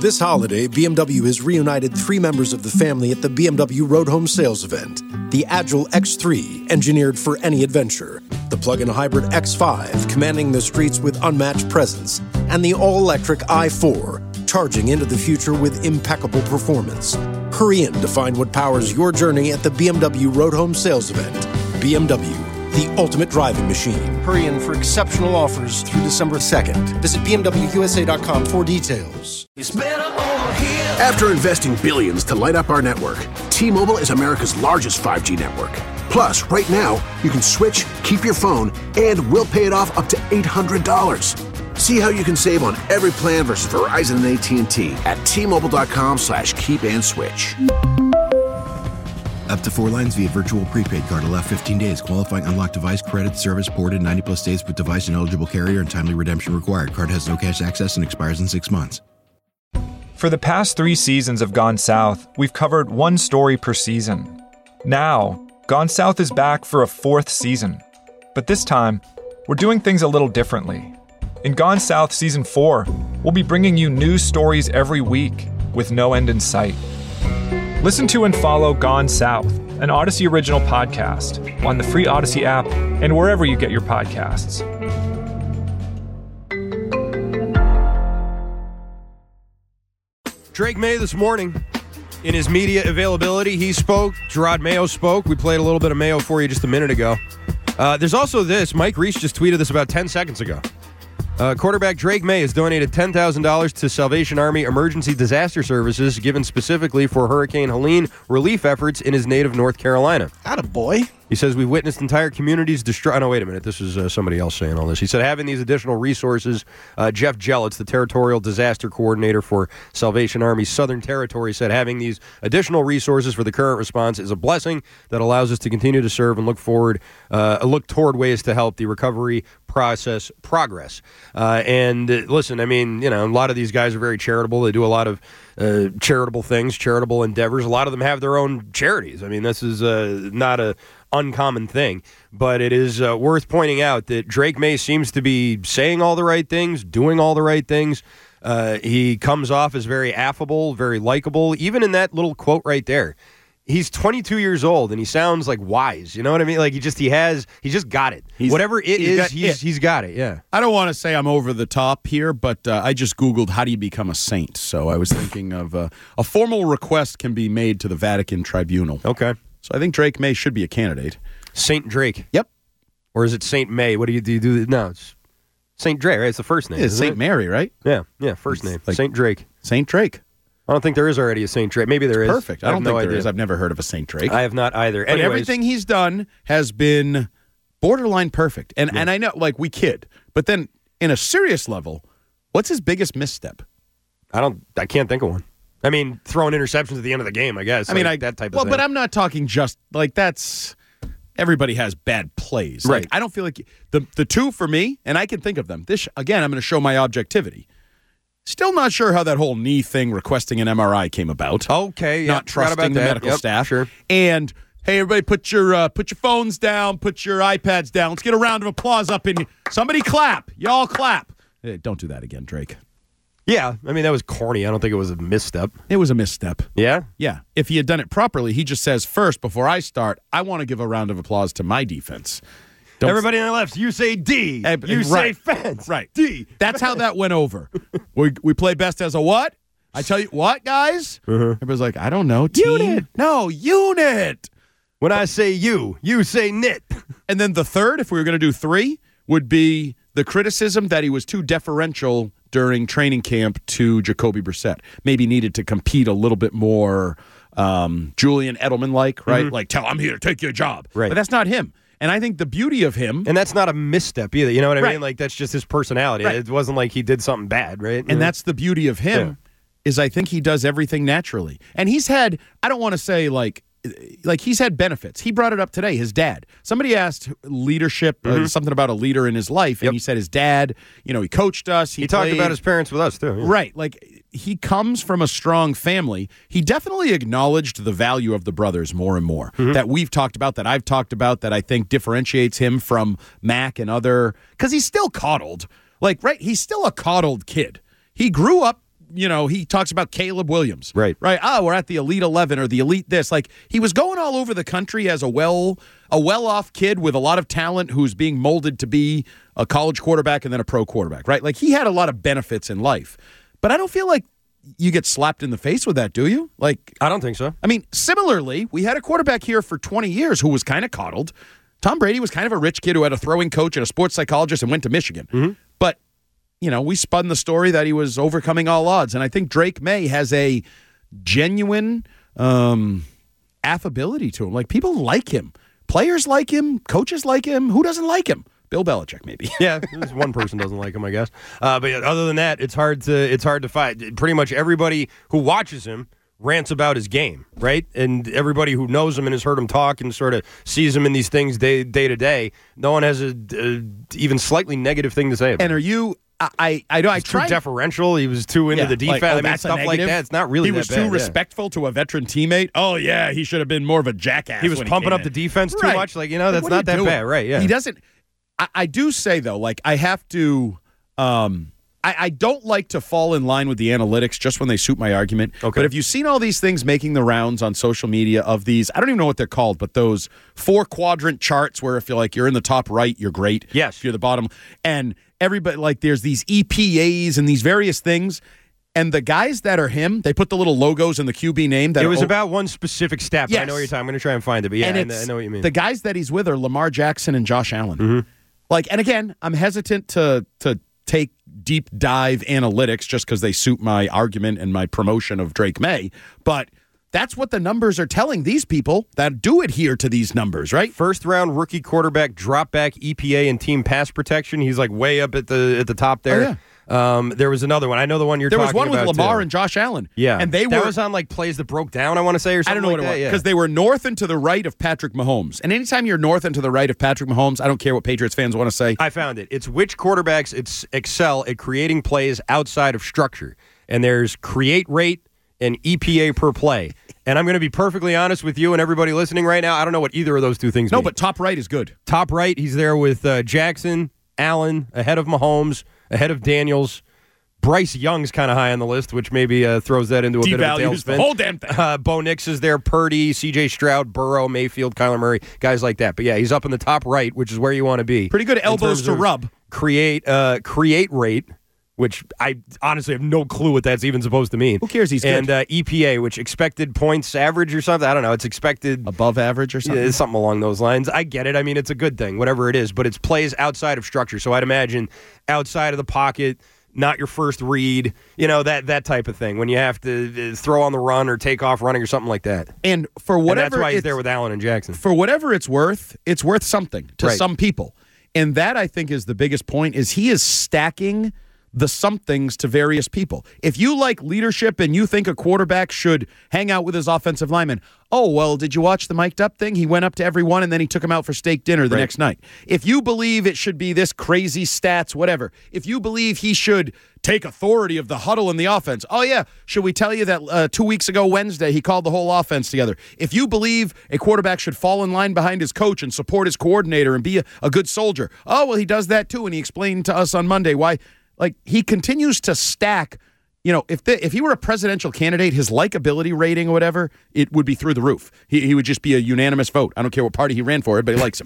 This holiday, BMW has reunited 3 members of the family at the BMW Road Home Sales event. The Agile X3, engineered for any adventure. The plug-in hybrid X5, commanding the streets with unmatched presence. And the all-electric i4, charging into the future with impeccable performance. Hurry in to find what powers your journey at the BMW Road Home Sales event. BMW, the ultimate driving machine. Hurry in for exceptional offers through December 2nd. Visit BMWUSA.com for details. After investing billions to light up our network, T-Mobile is America's largest 5G network. Plus, right now, you can switch, keep your phone, and we'll pay it off up to $800. See how you can save on every plan versus Verizon and AT&T at T-Mobile.com/keep-and-switch. Up to 4 lines via virtual prepaid card. Allow 15 days. Qualifying unlocked device credit service ported 90-plus days with device and eligible carrier and timely redemption required. Card has no cash access and expires in 6 months. For the past 3 seasons of Gone South, we've covered 1 story per season. Now, Gone South is back for a 4th season. But this time, we're doing things a little differently. In Gone South Season 4, we'll be bringing you new stories every week with no end in sight. Listen to and follow Gone South, an Odyssey original podcast, on the free Odyssey app and wherever you get your podcasts. Drake May this morning, in his media availability, he spoke. Gerard Mayo spoke. We played a little bit of Mayo for you just a minute ago. There's also this. Mike Reese just tweeted this about 10 seconds ago. Quarterback Drake May has donated $10,000 to Salvation Army Emergency Disaster Services, given specifically for Hurricane Helene relief efforts in his native North Carolina. Attaboy. He says, we've witnessed entire communities destroy... Oh, no, wait a minute. This is somebody else saying all this. He said, having these additional resources, Jeff Jelitz, the Territorial Disaster Coordinator for Salvation Army Southern Territory, said having these additional resources for the current response is a blessing that allows us to continue to serve and look toward ways to help the recovery process progress. And listen, I mean, you know, a lot of these guys are very charitable. They do a lot of charitable things, charitable endeavors. A lot of them have their own charities. I mean, this is not a uncommon thing, but it is worth pointing out that Drake May seems to be saying all the right things, doing all the right things. He comes off as very affable, very likable, even in that little quote right there. He's 22 years old and he sounds like wise. You know what I mean? Like he just got it. Whatever it is, he's got it. Yeah. I don't want to say I'm over the top here, but I just Googled how do you become a saint. So I was thinking of a formal request can be made to the Vatican Tribunal. Okay. So I think Drake May should be a candidate. Saint Drake. Yep. Or is it Saint May? What do you do? No, it's Saint Drake, right? It's the first name. Yeah, it's Saint Mary, right? Yeah, first name. Like Saint Drake. Saint Drake. I don't think there is already a Saint Drake. Maybe there is. Perfect. I don't think there is. I've never heard of a Saint Drake. I have not either. But everything he's done has been borderline perfect. And I know, like, we kid. But then, in a serious level, what's his biggest misstep? I can't think of one. I mean, throwing interceptions at the end of the game, I guess. I mean, that type of thing. Well, but I'm not talking just, like, that's... Everybody has bad plays. Right. Like, I don't feel like... The two for me, and I can think of them. This, again, I'm going to show my objectivity. Still not sure how that whole knee thing requesting an MRI came about. Okay, not trusting the medical staff. Sure. And hey, everybody, put your phones down, put your iPads down. Let's get a round of applause up in. Somebody clap, y'all clap. Hey, don't do that again, Drake. Yeah, I mean that was corny. I don't think it was a misstep. It was a misstep. Yeah, yeah. If he had done it properly, he just says first before I start, I want to give a round of applause to my defense. Everybody on the left, you say D. You say fence. Right. D. That's how that went over. We play best as a what? I tell you what, guys? Everybody's like, I don't know. Team? Unit. No, unit. When I say you say knit. And then the third, if we were going to do 3, would be the criticism that he was too deferential during training camp to Jacoby Brissett. Maybe needed to compete a little bit more Julian Edelman-like, right? Like, I'm here to take your job. Right. But that's not him. And I think the beauty of him... And that's not a misstep either, you know what I Right. mean? Like, that's just his personality. Right. It wasn't like he did something bad, right? And that's the beauty of him, is I think he does everything naturally. And he's had, I don't want to say like he's had benefits. He brought it up today, his dad. Somebody asked leadership, something about a leader in his life, and he said his dad, he coached us. He talked about his parents with us, too. Yeah. Right. Like, he comes from a strong family. He definitely acknowledged the value of the brothers more and more. That we've talked about, that I've talked about, that I think differentiates him from Mac and other, because he's still coddled. Like, right, he's still a coddled kid. He grew up he talks about Caleb Williams. Right. Oh, we're at the Elite 11 or the Elite this. Like, he was going all over the country as a well-off kid with a lot of talent who's being molded to be a college quarterback and then a pro quarterback, right? Like, he had a lot of benefits in life. But I don't feel like you get slapped in the face with that, do you? Like, I don't think so. I mean, similarly, we had a quarterback here for 20 years who was kind of coddled. Tom Brady was kind of a rich kid who had a throwing coach and a sports psychologist and went to Michigan. Mm-hmm. But, we spun the story that he was overcoming all odds. And I think Drake May has a genuine affability to him. Like, people like him. Players like him. Coaches like him. Who doesn't like him? Bill Belichick, maybe. Yeah, one person doesn't like him, I guess. But other than that, it's hard to fight. Pretty much everybody who watches him rants about his game, right? And everybody who knows him and has heard him talk and sort of sees him in these things day to day, no one has a even slightly negative thing to say about him. And are you? I He's too deferential. He was too into the defense. Stuff like that. It's not really that bad. He was too respectful to a veteran teammate. Oh, yeah, he should have been more of a jackass. He was pumping up the defense too much. Like, that's not that bad, right? Yeah. He doesn't. I do say, though, like, I have to I don't like to fall in line with the analytics just when they suit my argument. Okay. But if you've seen all these things making the rounds on social media of these, I don't even know what they're called, but those 4-quadrant charts where if you're in the top right, you're great. Yes. If you're the bottom. And everybody, like, there's these EPAs and these various things. And the guys that are him, they put the little logos in the QB name. That it was about one specific stat. Yes. I know what you're talking. I'm going to try and find it. But yeah, I know what you mean. The guys that he's with are Lamar Jackson and Josh Allen. Mm-hmm. Like, and again, I'm hesitant to take deep dive analytics just because they suit my argument and my promotion of Drake May. But that's what the numbers are telling these people that do adhere to these numbers, right? First round rookie quarterback, drop back EPA and team pass protection. He's like way up at the top there. Oh, yeah. There was another one. I know the one you're talking about. There was one with Lamar too. and Josh Allen. Yeah. And that was on like plays that broke down, I want to say, or something. I don't know like what it was. Yeah. Because they were north and to the right of Patrick Mahomes. And anytime you're north and to the right of Patrick Mahomes, I don't care what Patriots fans want to say. I found it. It's which quarterbacks excel at creating plays outside of structure. And there's create rate and EPA per play. And I'm going to be perfectly honest with you and everybody listening right now. I don't know what either of those two things mean. No, but top right is good. Top right, he's there with Jackson, Allen, ahead of Mahomes, ahead of Daniels. Bryce Young's kind of high on the list, which maybe throws that into a bit of a tailspin. The whole damn thing. Bo Nix is there, Purdy, C.J. Stroud, Burrow, Mayfield, Kyler Murray, guys like that. But yeah, he's up in the top right, which is where you want to be. Pretty good elbows to rub. Create rate, which I honestly have no clue what that's even supposed to mean. Who cares? He's good. And EPA, which expected points average or something. I don't know. It's expected above average or something. Yeah, something along those lines. I get it. I mean, it's a good thing, whatever it is. But it's plays outside of structure. So I'd imagine outside of the pocket. Not your first read, that type of thing. When you have to throw on the run or take off running or something like that. And for whatever, that's why he's there with Allen and Jackson. For whatever it's worth something to right. some people. And that, I think, is the biggest point, is he is stacking the somethings to various people. If you like leadership and you think a quarterback should hang out with his offensive lineman, oh, well, did you watch the mic'd up thing? He went up to everyone and then he took him out for steak dinner the next night. If you believe it should be this crazy stats, whatever, if you believe he should take authority of the huddle in the offense, oh, yeah, should we tell you that 2 weeks ago Wednesday he called the whole offense together? If you believe a quarterback should fall in line behind his coach and support his coordinator and be a good soldier, oh, well, he does that too, and he explained to us on Monday why. Like, he continues to stack. If he were a presidential candidate, his likability rating or whatever, it would be through the roof. He would just be a unanimous vote. I don't care what party he ran for, everybody likes him.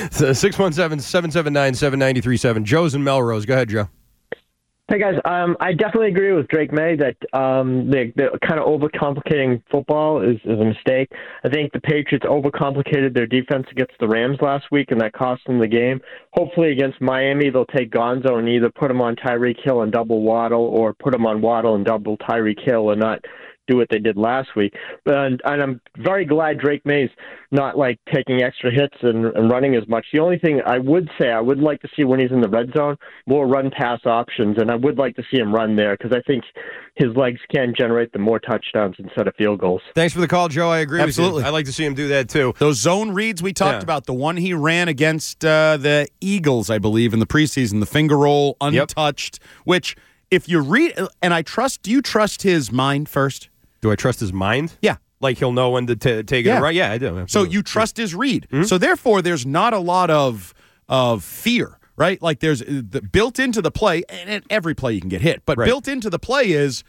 617-779-7937. Joe's in Melrose. Go ahead, Joe. Hey, guys. I definitely agree with Drake May that the kind of overcomplicating football is a mistake. I think the Patriots overcomplicated their defense against the Rams last week, and that cost them the game. Hopefully against Miami, they'll take Gonzo and either put him on Tyreek Hill and double Waddle, or put him on Waddle and double Tyreek Hill, and not do what they did last week. And I'm very glad Drake May's not like taking extra hits and running as much. The only thing I would say I would like to see when he's in the red zone, more run-pass options, and I would like to see him run there because I think his legs can generate the more touchdowns instead of field goals. Thanks for the call, Joe. I agree Absolutely. with you. I'd like to see him do that, too. Those zone reads we talked about, the one he ran against the Eagles, I believe, in the preseason, the finger roll, untouched, which if you read, and do you trust his mind first? Do I trust his mind? Yeah. Like he'll know when to take it right? Yeah, I do. Absolutely. So you trust his read. Mm-hmm. So therefore, there's not a lot of fear, right? Like there's built into the play, and every play you can get hit, but built into the play is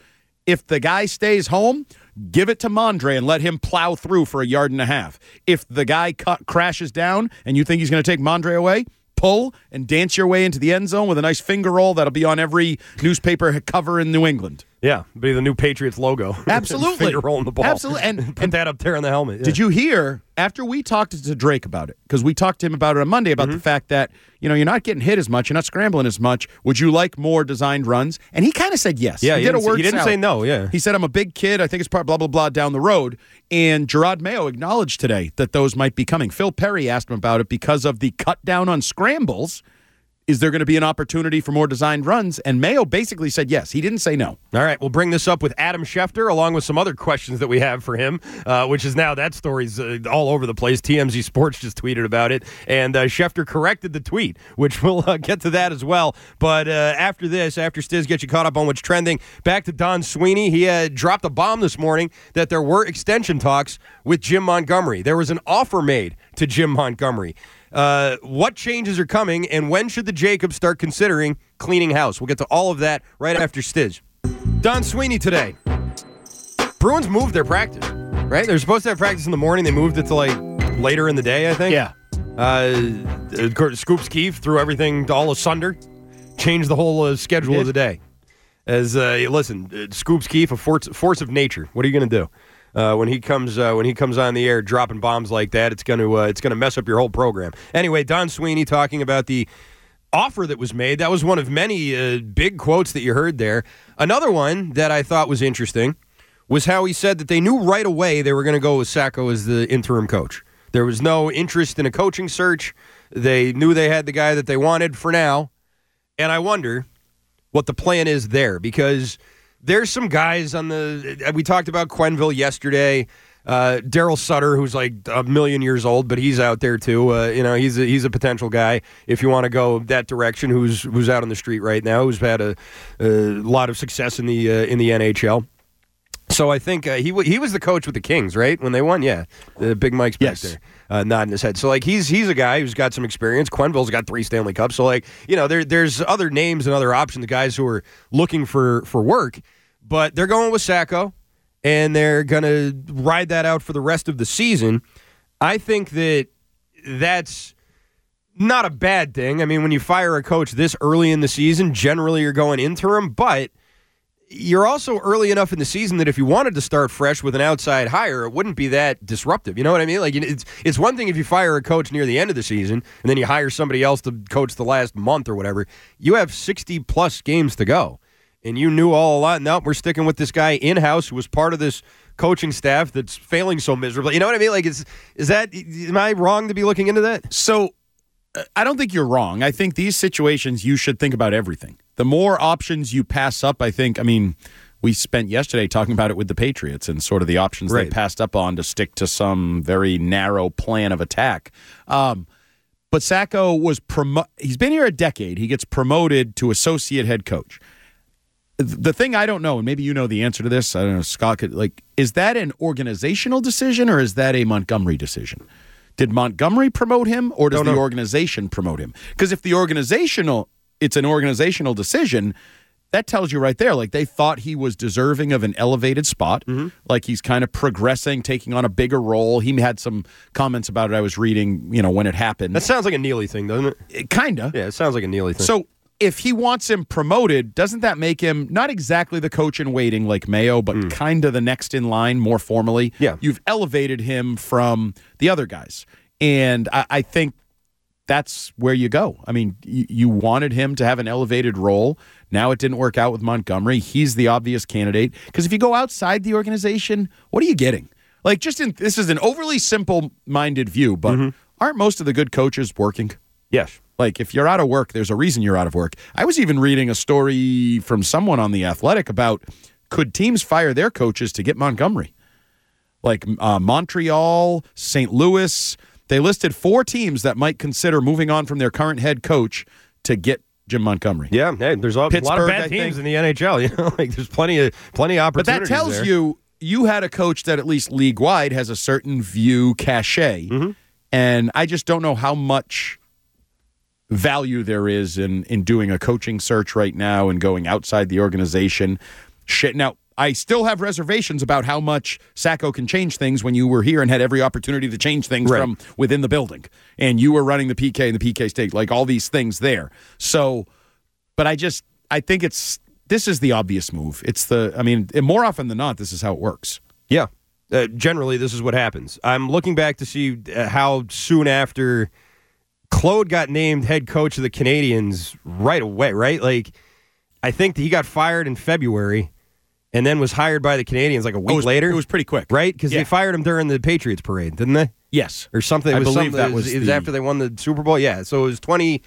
If the guy stays home, give it to Mondre and let him plow through for 1.5 yards. If the guy crashes down and you think he's going to take Mondre away, pull and dance your way into the end zone with a nice finger roll that'll be on every newspaper cover in New England. Yeah, be the new Patriots logo. Absolutely. Finger rolling the ball. Absolutely. And put that up there on the helmet. Yeah. Did you hear, after we talked to Drake about it, because we talked to him about it on Monday, about the fact that, you're not getting hit as much, you're not scrambling as much. Would you like more designed runs? And he kind of said yes. Yeah, he didn't say no, yeah. He said, I'm a big kid. I think it's part blah, blah, blah down the road. And Gerard Mayo acknowledged today that those might be coming. Phil Perry asked him about it because of the cut down on scrambles. Is there going to be an opportunity for more designed runs? And Mayo basically said yes. He didn't say no. All right, we'll bring this up with Adam Schefter, along with some other questions that we have for him, which is now that story's all over the place. TMZ Sports just tweeted about it, and Schefter corrected the tweet, which we'll get to that as well. But after Stiz gets you caught up on what's trending, back to Don Sweeney. He dropped a bomb this morning that there were extension talks with Jim Montgomery. There was an offer made to Jim Montgomery. What changes are coming, and when should the Jacobs start considering cleaning house? We'll get to all of that right after Stiz. Don Sweeney today. Bruins moved their practice, right? They were supposed to have practice in the morning. They moved it to later in the day, I think. Yeah. Scoops Keefe threw everything all asunder, changed the whole schedule of the day. As listen, Scoops Keefe, a force of nature. What are you going to do? When he comes on the air dropping bombs like that, it's going to mess up your whole program. Anyway, Don Sweeney talking about the offer that was made. That was one of many big quotes that you heard there. Another one that I thought was interesting was how he said that they knew right away they were going to go with Sacco as the interim coach. There was no interest in a coaching search. They knew they had the guy that they wanted for now. And I wonder what the plan is there, because there's some guys we talked about Quenneville yesterday. Daryl Sutter, who's like 1 million years old, but he's out there too. He's a potential guy if you want to go that direction. Who's out on the street right now? Who's had a lot of success in the NHL. So I think he was the coach with the Kings, right, when they won. Yeah, Big Mike's back there, nodding his head. So he's a guy who's got some experience. Quenneville's got 3 Stanley Cups. So there's other names and other options, guys who are looking for work, but they're going with Sacco, and they're going to ride that out for the rest of the season. I think that's not a bad thing. I mean, when you fire a coach this early in the season, generally you're going interim, but you're also early enough in the season that if you wanted to start fresh with an outside hire, it wouldn't be that disruptive. You know what I mean? It's one thing if you fire a coach near the end of the season and then you hire somebody else to coach the last month or whatever. You have 60-plus games to go, and you knew all along, no, we're sticking with this guy in-house who was part of this coaching staff that's failing so miserably. You know what I mean? Am I wrong to be looking into that? So I don't think you're wrong. I think these situations, you should think about everything. The more options you pass up, we spent yesterday talking about it with the Patriots and sort of the options they passed up on to stick to some very narrow plan of attack. But Sacco he's been here a decade. He gets promoted to associate head coach. The thing I don't know, and maybe you know the answer to this, I don't know, Scott, is that an organizational decision or is that a Montgomery decision? Did Montgomery promote him, or does the organization promote him? Because if it's an organizational decision, that tells you right there, they thought he was deserving of an elevated spot, he's kind of progressing, taking on a bigger role. He had some comments about it I was reading, when it happened. That sounds like a Neely thing, doesn't it? Kind of. Yeah, it sounds like a Neely thing. So if he wants him promoted, doesn't that make him not exactly the coach in waiting like Mayo, but kind of the next in line more formally? Yeah. You've elevated him from the other guys. And I think that's where you go. I mean, you wanted him to have an elevated role. Now it didn't work out with Montgomery. He's the obvious candidate. Because if you go outside the organization, what are you getting? This is an overly simple-minded view, but aren't most of the good coaches working? Yes. If you're out of work, there's a reason you're out of work. I was even reading a story from someone on The Athletic about could teams fire their coaches to get Montgomery? Montreal, St. Louis. They listed 4 teams that might consider moving on from their current head coach to get Jim Montgomery. Yeah, hey, there's a lot of bad teams in the NHL. There's plenty of opportunities. But that tells you had a coach that at least league-wide has a certain view cachet. And I just don't know how much value there is in doing a coaching search right now and going outside the organization. Now, I still have reservations about how much Sacco can change things when you were here and had every opportunity to change things from within the building. And you were running the PK and the PK state, like all these things there. So, but I think this is the obvious move. More often than not, this is how it works. Yeah. Generally, this is what happens. I'm looking back to see how soon after Claude got named head coach of the Canadians right away, right? Like, I think that he got fired in February and then was hired by the Canadians like a week later. It was pretty quick. Right? Because they fired him during the Patriots parade, didn't they? Yes. Or something. I believe that was it was after they won the Super Bowl. Yeah, so it was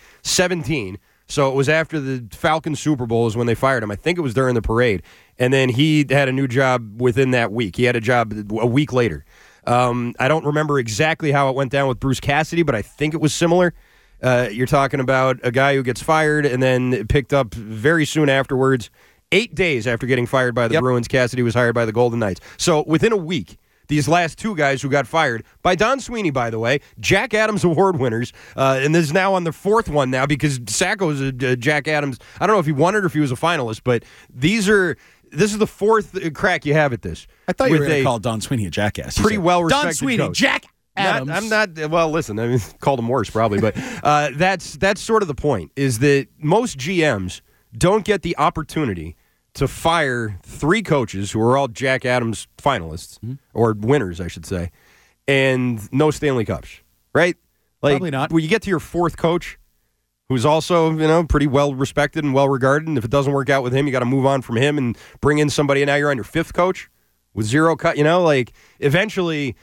2017. So it was after the Falcons Super Bowl is when they fired him. I think it was during the parade. And then he had a new job within that week. He had a job a week later. I don't remember exactly how it went down with Bruce Cassidy, but I think it was similar. You're talking about a guy who gets fired and then picked up very soon afterwards. 8 days after getting fired by the Bruins, Cassidy was hired by the Golden Knights. So within a week, these last two guys who got fired by Don Sweeney, by the way, Jack Adams Award winners, and this is now on the fourth one now because Sacco's a Jack Adams. I don't know if he won it or if he was a finalist, but this is the fourth crack you have at this. I thought you were going to call Don Sweeney a jackass. Pretty well respected Don Sweeney, coach. Jack Adams. I'm not. Well, listen. I mean, called him worse probably, but that's sort of the point. Is that most GMs don't get the opportunity to fire three coaches who are all Jack Adams finalists or winners, I should say, and no Stanley Cups, right? Like, probably not. When you get to your fourth coach, who's also pretty well respected and well regarded, and if it doesn't work out with him, you got to move on from him and bring in somebody. And now you're on your fifth coach with zero cut. Like eventually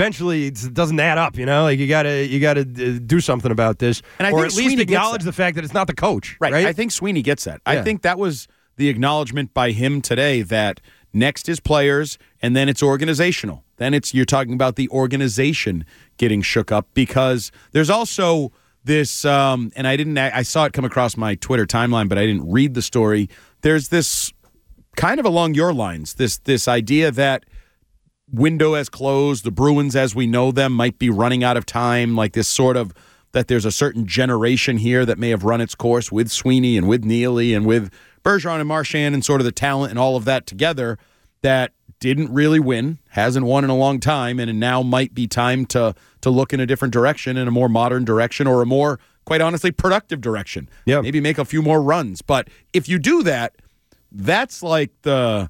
it doesn't add up. Like you gotta do something about this, and or at least acknowledge the fact that it's not the coach. Right? I think Sweeney gets that. Yeah. I think that was the acknowledgement by him today that next is players and then it's organizational. Then you're talking about the organization getting shook up because there's also this, and I saw it come across my Twitter timeline, but I didn't read the story. There's this kind of along your lines, this idea that window has closed, the Bruins as we know them might be running out of time, like this sort of, that there's a certain generation here that may have run its course with Sweeney and with Neely and with Bergeron and Marchand and sort of the talent and all of that together that didn't really win, hasn't won in a long time, and now might be time to look in a different direction, in a more modern direction or a more, quite honestly, productive direction. Yeah. Maybe make a few more runs. But if you do that, that's like the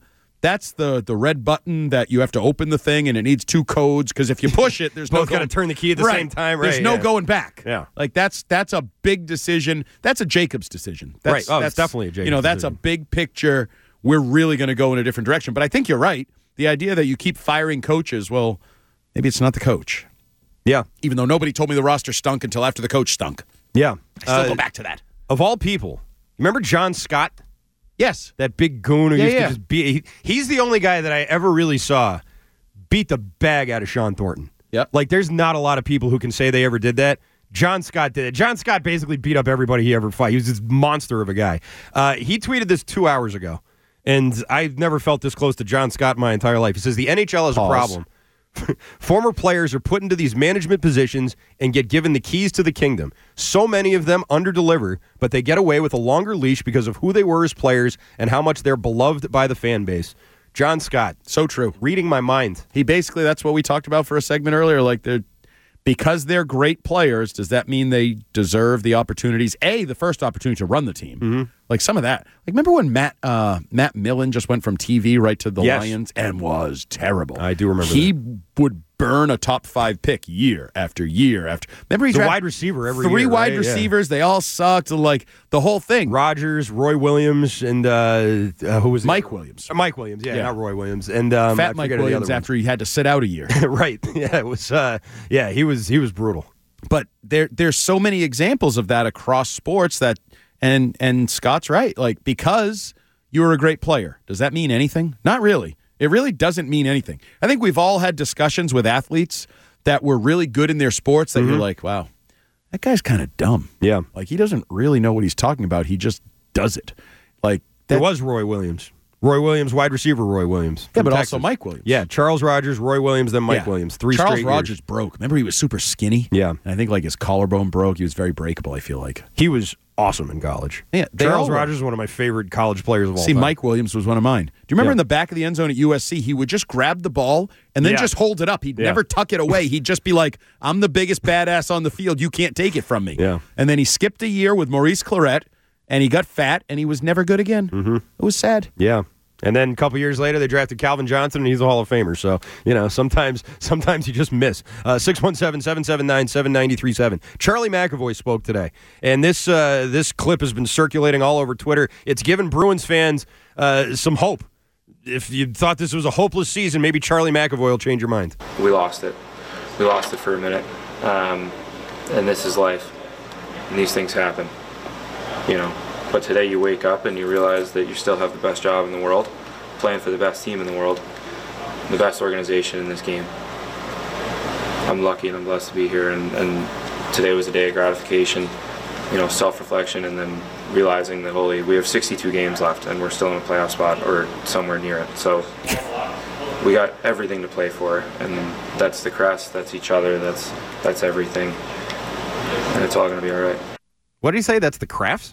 red button that you have to open the thing and it needs two codes because if you push it, there's both got to turn the key at the same time. Right? There's no going back. Yeah, like that's a big decision. That's a Jacobs decision. Right. Oh, that's definitely a Jacobs. That's decision. A big picture. We're really going to go in a different direction. But I think you're right. The idea that you keep firing coaches, well, maybe it's not the coach. Yeah. Even though nobody told me the roster stunk until after the coach stunk. Yeah. I still go back to that. Of all people, remember John Scott? Yes. That big goon who used to just beat. He's the only guy that I ever really saw beat the bag out of Sean Thornton. Yep. Like, there's not a lot of people who can say they ever did that. John Scott did it. John Scott basically beat up everybody he ever fought. He was this monster of a guy. He tweeted this 2 hours ago, and I've never felt this close to John Scott in my entire life. He says, the NHL has a problem. Former players are put into these management positions and get given the keys to the kingdom. So many of them underdeliver, but they get away with a longer leash because of who they were as players and how much they're beloved by the fan base. John Scott. So true. Reading my mind. He basically, that's what we talked about for a segment earlier. Like, because they're great players, does that mean they deserve the opportunities? The first opportunity to run the team. Mm-hmm. Like some of that. Like, remember when Matt Millen just went from TV right to the Lions and was terrible? I do remember He would burn a top 5 pick year after year after. Remember, he's a wide receiver every year. 3 wide receivers. They all sucked. Like the whole thing. Rodgers, Roy Williams, and who was Mike Williams? Mike Williams, not Roy Williams, and Fat Mike Williams after he had to sit out a year. Right? Yeah, it was. He was brutal. But there's so many examples of that across sports that, and Scott's right. Like, because you were a great player, does that mean anything? Not really. It really doesn't mean anything. I think we've all had discussions with athletes that were really good in their sports that you're like, wow, that guy's kind of dumb. Yeah. Like, he doesn't really know what he's talking about. He just does it. Like, there was Roy Williams. Roy Williams, wide receiver Roy Williams. Yeah, but Texas. also Mike Williams. Yeah, Charles Rogers, Roy Williams, then Mike Williams. Three Charles straight Rogers years. broke. Remember, he was super skinny? Yeah. And I think like his collarbone broke. He was very breakable, I feel like. He was awesome in college. Yeah, Charles Rogers is one of my favorite college players of all time. Mike Williams was one of mine. Do you remember in the back of the end zone at USC, he would just grab the ball and then just hold it up. He'd never tuck it away. He'd just be like, I'm the biggest badass on the field. You can't take it from me. Yeah. And then he skipped a year with Maurice Clarett, and he got fat, and he was never good again. Mm-hmm. It was sad. Yeah. And then a couple years later, they drafted Calvin Johnson, and he's a Hall of Famer. So, sometimes you just miss. 617-779-7937. Charlie McAvoy spoke today. And this clip has been circulating all over Twitter. It's given Bruins fans some hope. If you thought this was a hopeless season, maybe Charlie McAvoy will change your mind. We lost it. We lost it for a minute. And this is life. And these things happen. But today you wake up and you realize that you still have the best job in the world, playing for the best team in the world, the best organization in this game. I'm lucky and I'm blessed to be here, and today was a day of gratification, self-reflection, and then realizing that, we have 62 games left and we're still in a playoff spot or somewhere near it. So we got everything to play for, and that's the crest, that's each other, that's everything, and it's all going to be all right. What did he say? That's the Crafts?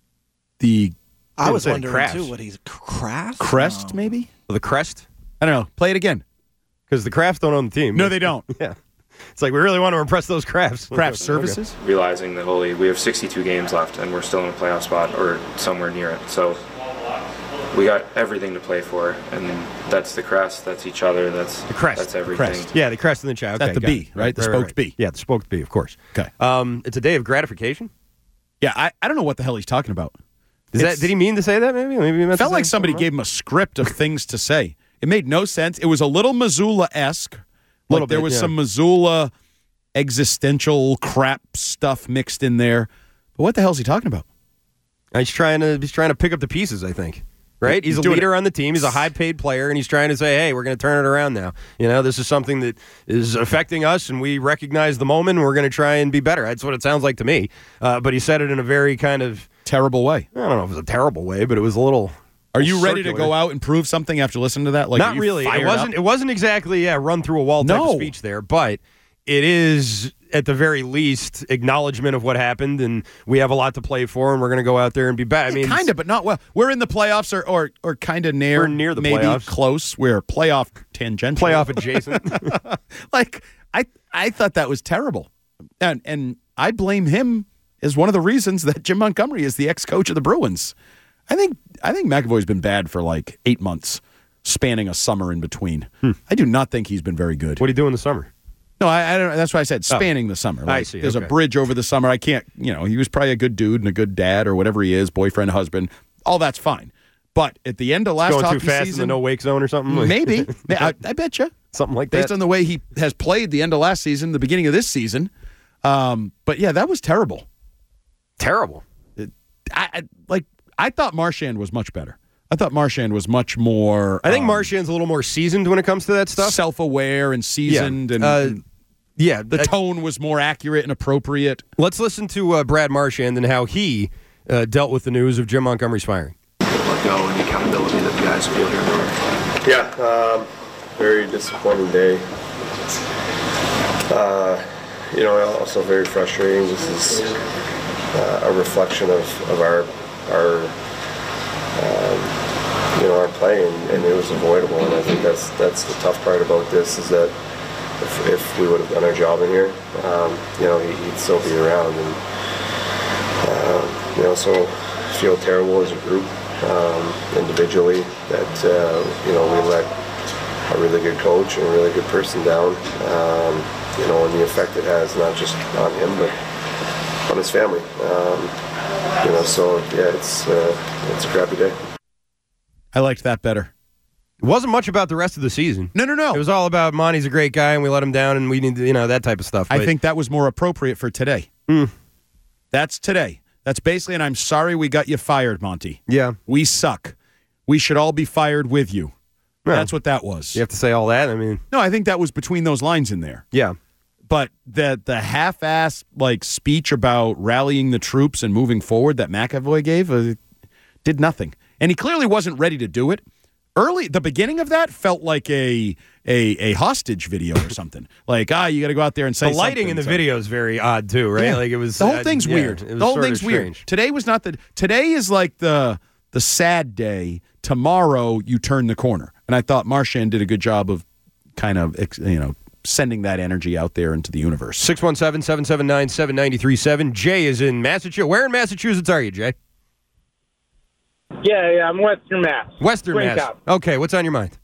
I was wondering crafts. too what he's Kraft? Crest, maybe? The Crest? I don't know. Play it again. Because the Crafts don't own the team. No, they don't. Yeah. It's like we really want to impress those Crafts. Craft Services? Realizing that, we have 62 games left and we're still in a playoff spot or somewhere near it. So we got everything to play for, and that's the crest, that's each other, that's the crest. That's everything. Crest. Yeah, the crest and the child. Okay, That's the B, right? The spoked B. Yeah, the spoked B, of course. Okay. It's a day of gratification? Yeah, I don't know what the hell he's talking about. Did he mean to say that, maybe? Maybe he meant felt to say like somebody gave him a script of things to say. It made no sense. It was a little Missoula-esque. Like there was some Missoula existential crap stuff mixed in there. But what the hell is he talking about? He's trying to pick up the pieces, I think. Right? He's a leader on the team. He's a high-paid player, and he's trying to say, hey, we're going to turn it around now. This is something that is affecting us, and we recognize the moment, and we're going to try and be better. That's what it sounds like to me. But he said it in a very kind of terrible way. I don't know if it was a terrible way, but it was a little. Are you ready to go out and prove something after listening to that? Like, not really. It wasn't exactly run through a wall type of speech there, but it is at the very least acknowledgement of what happened, and we have a lot to play for, and we're going to go out there and be better. Kind of, but not well. We're in the playoffs, or kind of near. We're near the maybe playoffs. Close. We're playoff tangential. Playoff adjacent. I thought that was terrible, and I blame him as one of the reasons that Jim Montgomery is the ex-coach of the Bruins. I think McAvoy's been bad for like 8 months, spanning a summer in between. I do not think he's been very good. What do you do in the summer? No, I don't. That's why I said spanning the summer. I see. There's a bridge over the summer. I can't. He was probably a good dude and a good dad or whatever he is, boyfriend, husband. All that's fine. But at the end of last hockey going too fast season, in the no-wake zone or something? Maybe. I bet you. Something like that. Based on the way he has played the end of last season, the beginning of this season. But yeah, that was terrible. Terrible. I thought Marchand was much better. I thought Marchand was much more. I think Marchand's a little more seasoned when it comes to that stuff. Self-aware and seasoned, the tone was more accurate and appropriate. Let's listen to Brad Marchand and how he dealt with the news of Jim Montgomery's firing. Let go and the accountability that the guys feel here. Yeah, very disappointing day. Also very frustrating. This is a reflection of our play, and it was avoidable. And I think that's the tough part about this is that if we would have done our job in here, he'd still be around. And so feel terrible as a group, individually, that we let a really good coach and a really good person down. And the effect it has not just on him but on his family. It's a crappy day. I liked that better. It wasn't much about the rest of the season. No. It was all about Monty's a great guy and we let him down and we need to, that type of stuff. I think that was more appropriate for today. That's today. That's basically, and I'm sorry we got you fired, Monty. Yeah. We suck. We should all be fired with you. Well, that's what that was. You have to say all that? No, I think that was between those lines in there. Yeah. But the half-ass speech about rallying the troops and moving forward that McAvoy gave did nothing. And he clearly wasn't ready to do it. the beginning of that felt like a hostage video or something. Like, you got to go out there and say the lighting in the video is very odd too, right? Yeah. Like it was the whole thing's weird. The whole thing's weird. Today was not today is like the sad day. Tomorrow you turn the corner. And I thought Marchand did a good job of kind of, sending that energy out there into the universe. 617-779-7937. Jay is in Massachusetts. Where in Massachusetts are you, Jay? Yeah, I'm Western Mass. Western Mass. Okay, what's on your mind?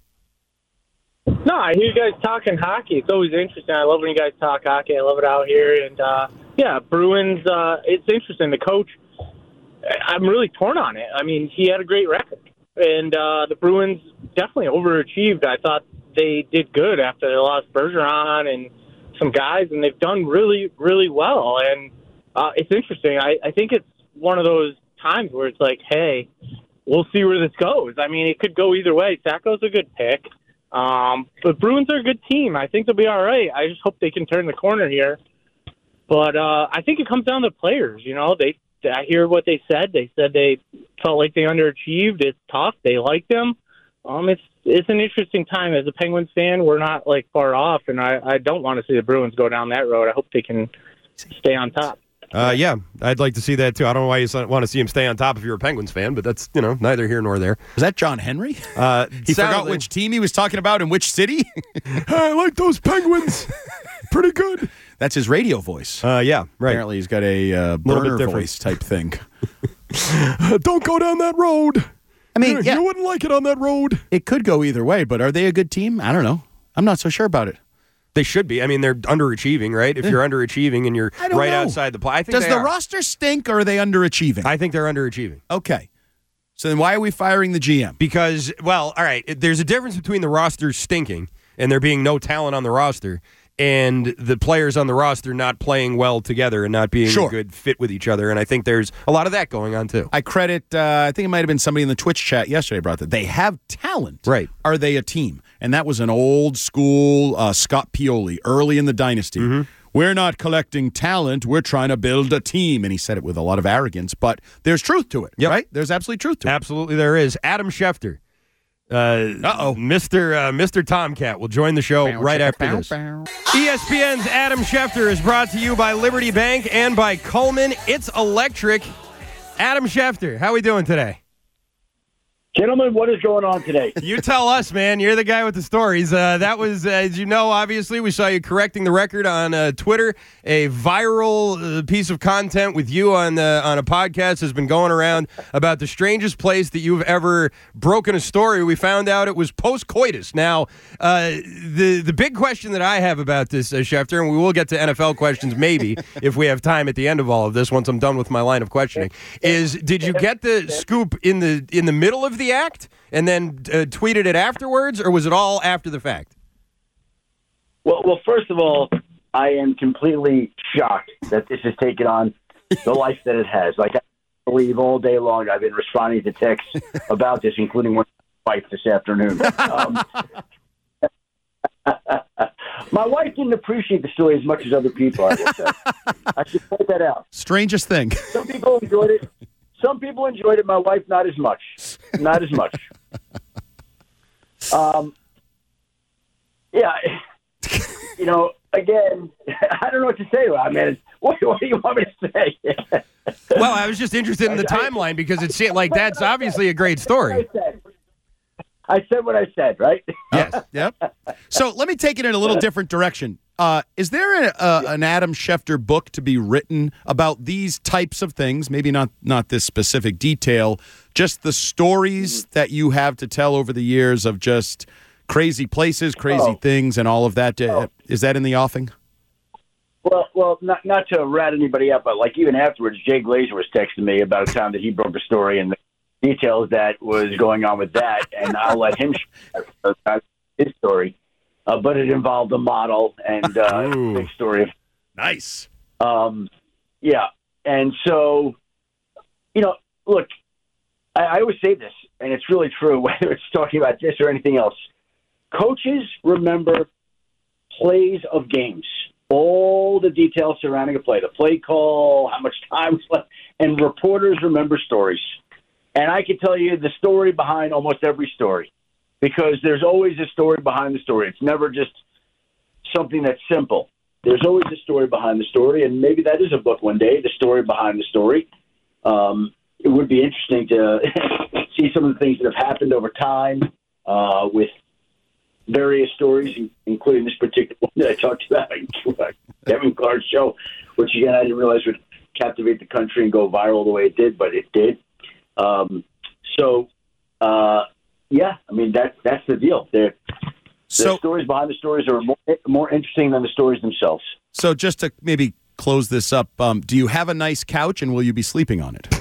No, I hear you guys talking hockey. It's always interesting. I love when you guys talk hockey. I love it out here. And, Bruins, it's interesting. The coach, I'm really torn on it. I mean, he had a great record. And the Bruins definitely overachieved. I thought they did good after they lost Bergeron and some guys, and they've done really, really well. And it's interesting. I think it's one of those times where it's like, hey, we'll see where this goes. I mean, it could go either way. Sacco's a good pick. But Bruins are a good team. I think they'll be all right. I just hope they can turn the corner here. But I think it comes down to players. I hear what they said. They said they felt like they underachieved. It's tough. They like them. It's an interesting time. As a Penguins fan, we're not far off, and I don't want to see the Bruins go down that road. I hope they can stay on top. Yeah, I'd like to see that too. I don't know why you want to see him stay on top if you're a Penguins fan, but that's neither here nor there. Was that John Henry? He forgot which team he was talking about in which city. I like those Penguins. Pretty good. That's his radio voice. Yeah, right. Apparently he's got a burner voice type thing. Don't go down that road. I mean, you wouldn't like it on that road. It could go either way, but are they a good team? I don't know. I'm not so sure about it. They should be. I mean, they're underachieving, right? If you're underachieving and you're outside the play, I think does the roster stink or are they underachieving? I think they're underachieving. Okay. So then why are we firing the GM? Because, all right, there's a difference between the roster stinking and there being no talent on the roster and the players on the roster not playing well together and not being a good fit with each other. And I think there's a lot of that going on, too. I credit, I think it might have been somebody in the Twitch chat yesterday brought that. They have talent. Right. Are they a team? And that was an old school Scott Pioli early in the dynasty. Mm-hmm. We're not collecting talent. We're trying to build a team. And he said it with a lot of arrogance, but there's truth to it, right? There's absolutely truth to it. Absolutely there is. Adam Schefter. Mr. Tomcat will join the show right after this. ESPN's Adam Schefter is brought to you by Liberty Bank and by Coleman. It's electric. Adam Schefter, how are we doing today? Gentlemen, what is going on today? You tell us, man. You're the guy with the stories. That was, as you know, obviously, we saw you correcting the record on Twitter. A viral piece of content with you on a podcast has been going around about the strangest place that you've ever broken a story. We found out it was post-coitus. Now, the big question that I have about this, Schefter, and we will get to NFL questions maybe if we have time at the end of all of this once I'm done with my line of questioning, is did you get the scoop in the middle of the act and then tweeted it afterwards, or was it all after the fact? Well, first of all, I am completely shocked that this has taken on the life that it has. I believe all day long I've been responding to texts about this, including one wife this afternoon. My wife didn't appreciate the story as much as other people, I will say. I should point that out. Strangest thing. Some people enjoyed it. Some people enjoyed it. My wife, not as much. Not as much. Yeah. Again, I don't know what to say about it, man. What do you want me to say? Well, I was just interested in the timeline because it seemed like that's obviously a great story. I said what I said, right? Yes. Yep. So let me take it in a little different direction. Is there an Adam Schefter book to be written about these types of things? Maybe not this specific detail, just the stories that you have to tell over the years of just crazy places, crazy things, and all of that. Is that in the offing? Well, not to rat anybody up, but even afterwards, Jay Glazer was texting me about a time that he broke a story and the details that was going on with that, and I'll let him share his story. But it involved a model and a big story. Nice. Yeah. And so, look, I always say this, and it's really true, whether it's talking about this or anything else. Coaches remember plays of games, all the details surrounding a play, the play call, how much time was left, and reporters remember stories. And I can tell you the story behind almost every story. because there's always a story behind the story. It's never just something that's simple. There's always a story behind the story, and maybe that is a book one day, the story behind the story. It would be interesting to see some of the things that have happened over time with various stories, including this particular one that I talked about on Kevin Clark's show, which, again, I didn't realize would captivate the country and go viral the way it did, but it did. Yeah, I mean, that's the deal. The stories behind the stories are more interesting than the stories themselves. So just to maybe close this up, do you have a nice couch, and will you be sleeping on it?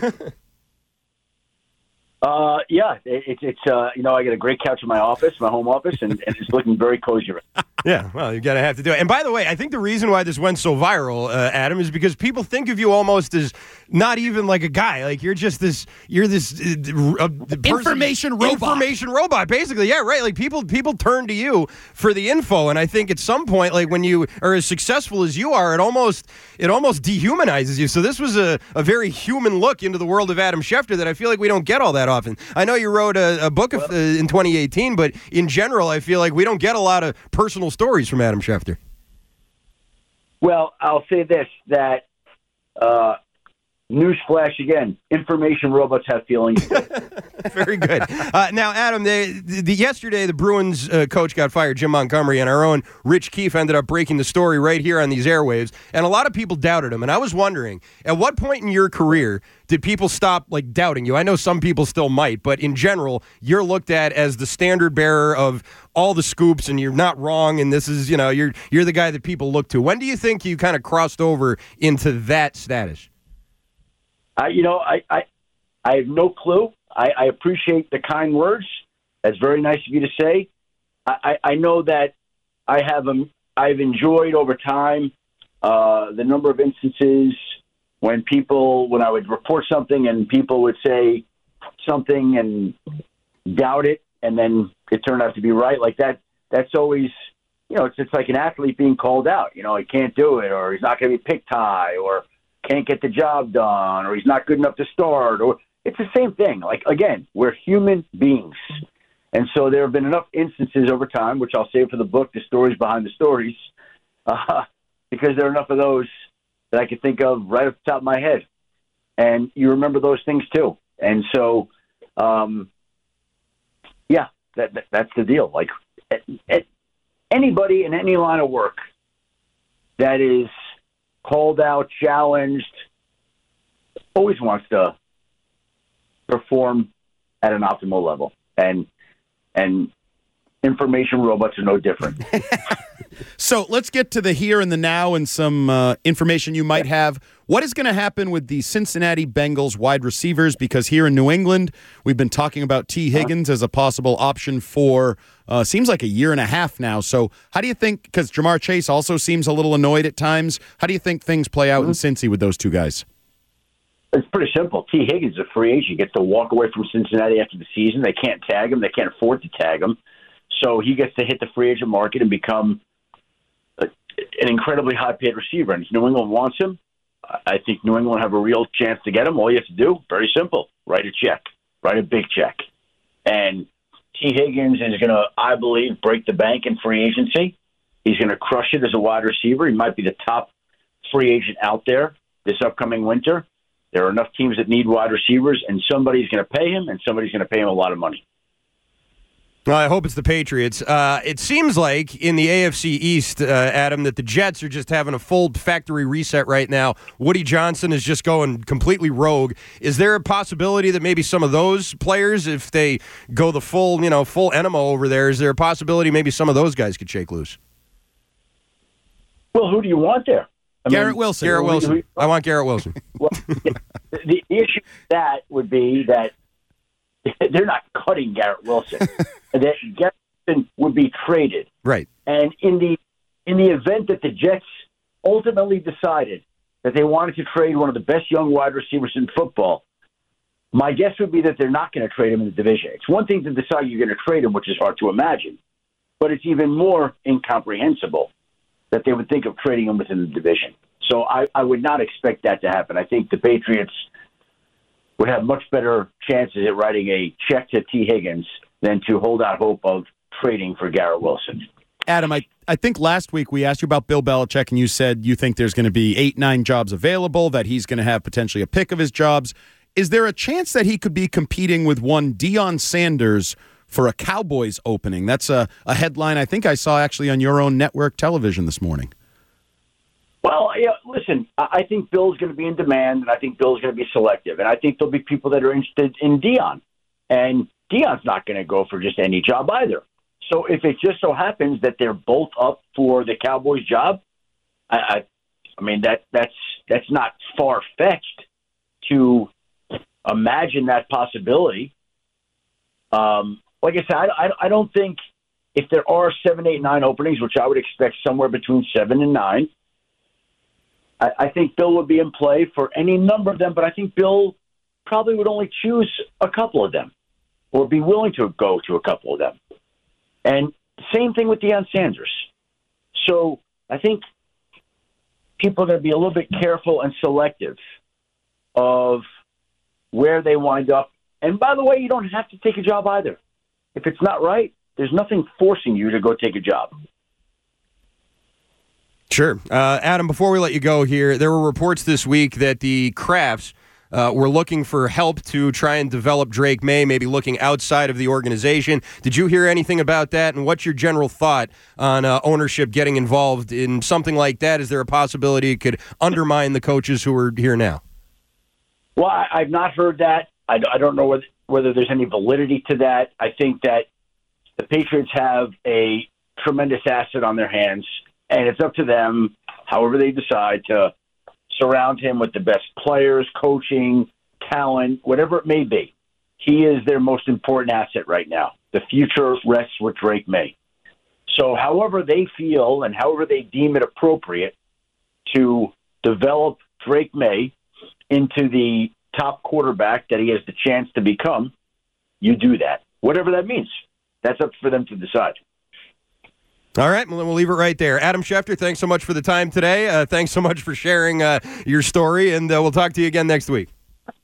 Yeah, it's I got a great couch in my office, my home office, and it's looking very cozy right now. Yeah, well, you're going to have to do it. And by the way, I think the reason why this went so viral, Adam, is because people think of you almost as not even like a guy. Like you're this information robot. Information robot, basically. Yeah, right. Like people turn to you for the info, and I think at some point, like when you are as successful as you are, it almost dehumanizes you. So this was a very human look into the world of Adam Schefter that I feel like we don't get all that often. I know you wrote a book in 2018, but in general, I feel like we don't get a lot of personal stories from Adam Schefter. Well, I'll say this, that newsflash again, information robots have feelings. Very good. Now, Adam, yesterday the Bruins coach got fired, Jim Montgomery, and our own Rich Keefe ended up breaking the story right here on these airwaves, and a lot of people doubted him. And I was wondering, at what point in your career did people stop doubting you? I know some people still might, but in general, you're looked at as the standard bearer of all the scoops, and you're not wrong, and this is, you're the guy that people look to. When do you think you kind of crossed over into that status? I have no clue. I appreciate the kind words. That's very nice of you to say. I know that I've enjoyed over time the number of instances when I would report something and people would say something and doubt it, and then it turned out to be right. Like that. That's always, it's like an athlete being called out. He can't do it, or he's not going to be picked high, or can't get the job done, or he's not good enough to start, or it's the same thing. Like, again, we're human beings. And so there have been enough instances over time, which I'll save for the book, The Stories Behind the Stories, because there are enough of those that I can think of right off the top of my head. And you remember those things too. And so, that's the deal. Like, anybody in any line of work that is called out, challenged, always wants to perform at an optimal level. And information robots are no different. So let's get to the here and the now and some information you might have. What is going to happen with the Cincinnati Bengals wide receivers? Because here in New England, we've been talking about T. Higgins as a possible option for seems like a year and a half now. So how do you think, because Jamar Chase also seems a little annoyed at times, how do you think things play out in Cincy with those two guys? It's pretty simple. T. Higgins, a free agent, gets to walk away from Cincinnati after the season. They can't tag him. They can't afford to tag him. So he gets to hit the free agent market and become an incredibly high-paid receiver. And if New England wants him, I think New England will have a real chance to get him. All you have to do, very simple, write a check, write a big check. And T. Higgins is going to, I believe, break the bank in free agency. He's going to crush it as a wide receiver. He might be the top free agent out there this upcoming winter. There are enough teams that need wide receivers, and somebody's going to pay him, and somebody's going to pay him a lot of money. Well, I hope it's the Patriots. It seems like in the AFC East, Adam, that the Jets are just having a full factory reset right now. Woody Johnson is just going completely rogue. Is there a possibility that maybe some of those players, if they go the full enema over there, is there a possibility maybe some of those guys could shake loose? Well, who do you want there? Garrett Wilson. Garrett Wilson. I want Garrett Wilson. Well, the issue with that would be that they're not cutting Garrett Wilson. That Garrett Wilson would be traded. Right. And in the event that the Jets ultimately decided that they wanted to trade one of the best young wide receivers in football, my guess would be that they're not going to trade him in the division. It's one thing to decide you're going to trade him, which is hard to imagine, but it's even more incomprehensible that they would think of trading him within the division. So I would not expect that to happen. I think the Patriots would have much better chances at writing a check to T. Higgins than to hold out hope of trading for Garrett Wilson. Adam, I think last week we asked you about Bill Belichick, and you said you think there's going to be 8-9 jobs available, that he's going to have potentially a pick of his jobs. Is there a chance that he could be competing with one Deion Sanders for a Cowboys opening? That's a headline I think I saw actually on your own network television this morning. Well, yeah, listen, I think Bill's going to be in demand, and I think Bill's going to be selective, and I think there'll be people that are interested in Deion. And Deion's not going to go for just any job either. So if it just so happens that they're both up for the Cowboys job, I mean that's not far-fetched to imagine that possibility. Like I said, I don't think if there are 7, 8, 9 openings, which I would expect somewhere between 7 and 9, I think Bill would be in play for any number of them, but I think Bill probably would only choose a couple of them or be willing to go to a couple of them. And same thing with Deion Sanders. So I think people are going to be a little bit careful and selective of where they wind up. And by the way, you don't have to take a job either. If it's not right, there's nothing forcing you to go take a job. Sure. Adam, before we let you go here, there were reports this week that the Crafts were looking for help to try and develop Drake May, maybe looking outside of the organization. Did you hear anything about that? And what's your general thought on ownership getting involved in something like that? Is there a possibility it could undermine the coaches who are here now? Well, I've not heard that. I don't know whether there's any validity to that. I think that the Patriots have a tremendous asset on their hands, and it's up to them, however they decide, to surround him with the best players, coaching, talent, whatever it may be. He is their most important asset right now. The future rests with Drake May. So however they feel and however they deem it appropriate to develop Drake May into the top quarterback that he has the chance to become, you do that. Whatever that means. That's up for them to decide. All right, well, we'll leave it right there. Adam Schefter, thanks so much for the time today. Thanks so much for sharing your story, and we'll talk to you again next week.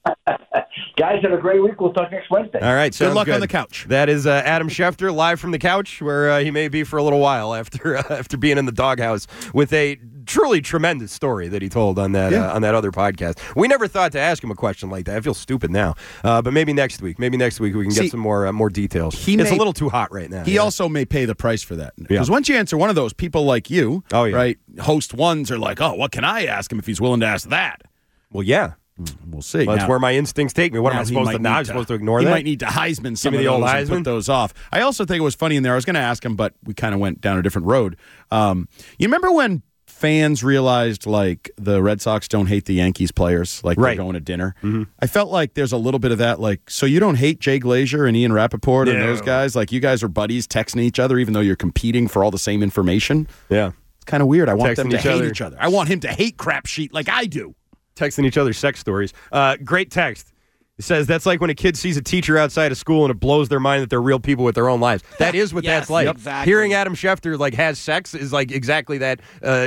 Guys, have a great week. We'll talk next Wednesday. All right, good luck on the couch. That is Adam Schefter, live from the couch, where he may be for a little while after being in the doghouse with a truly tremendous story that he told on that other podcast. We never thought to ask him a question like that. I feel stupid now, but maybe next week. Maybe next week we can get some more details. It's a little too hot right now. He also may pay the price for that, because once you answer one of those, people like you, right, host ones are like, oh, what can I ask him if he's willing to ask that? Well, yeah. We'll see. Well, that's where my instincts take me. What am I supposed to now? I'm supposed to ignore that? He might need to Heisman some of those and put those off. I also think it was funny in there. I was going to ask him, but we kind of went down a different road. You remember when fans realized, like, the Red Sox don't hate the Yankees players, like they're going to dinner? Mm-hmm. I felt like there's a little bit of that, like, so you don't hate Jay Glazer and Ian Rappaport and those guys? Like, you guys are buddies texting each other even though you're competing for all the same information? Yeah. It's kind of weird. I want them to hate each other. I want him to hate Crap Sheet like I do. Texting each other sex stories. Great text. It says, that's like when a kid sees a teacher outside of school and it blows their mind that they're real people with their own lives. That is what that's like. Exactly. Hearing Adam Schefter like has sex is like exactly that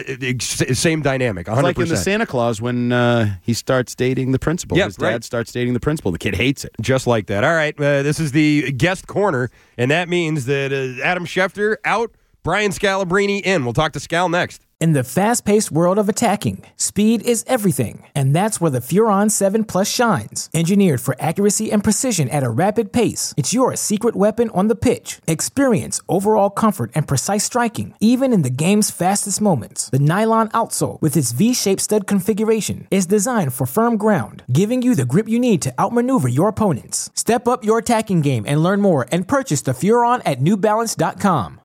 same dynamic, 100%. It's like in the Santa Claus when he starts dating the principal. His dad starts dating the principal. The kid hates it. Just like that. All right, this is the guest corner, and that means that Adam Schefter out, Brian Scalabrine in. We'll talk to Scal next. In the fast-paced world of attacking, speed is everything, and that's where the Furon 7 Plus shines. Engineered for accuracy and precision at a rapid pace, it's your secret weapon on the pitch. Experience overall comfort and precise striking, even in the game's fastest moments. The nylon outsole, with its V-shaped stud configuration, is designed for firm ground, giving you the grip you need to outmaneuver your opponents. Step up your attacking game and learn more and purchase the Furon at NewBalance.com.